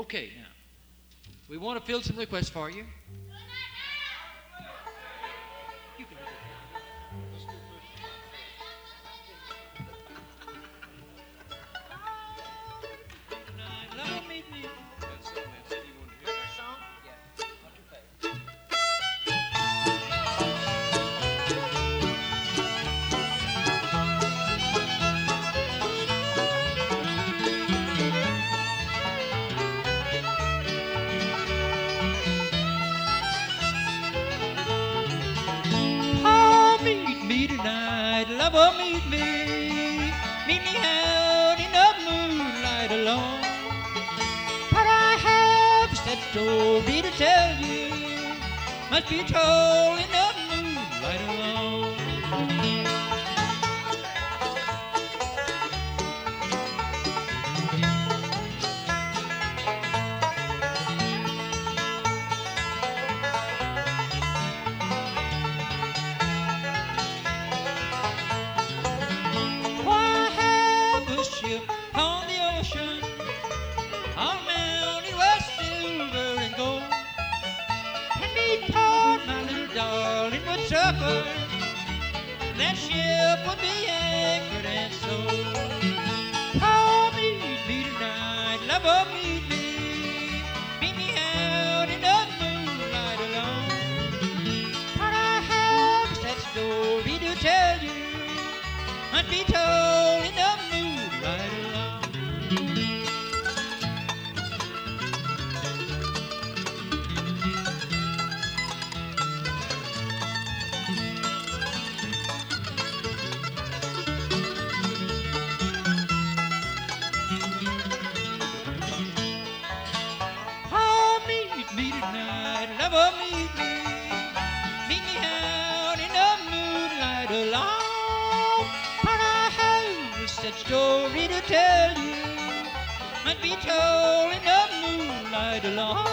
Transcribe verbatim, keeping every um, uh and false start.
Okay, now, we want to fill some requests for you. You can do it. Love me, me. That's something that said you wanted to hear. That song? Yeah. What's your favorite? Oh, meet me tonight, lover, meet me. Meet me out in the moonlight alone. But I have a sad story to tell you. Must be told in the moonlight alone. Why have a ship on the ocean? All mounted with silver and gold. And me poor, my little darling, would suffer. That ship would be anchored and sold. Oh, meet me tonight, lover, meet me. Meet me out in the moonlight alone. But I have a sad story to tell you. Must be told in the moonlight alone. Oh, meet me tonight, lover, meet me. Meet me out in the moonlight alone. But I have a sad story to tell you. Might be told in the moonlight alone.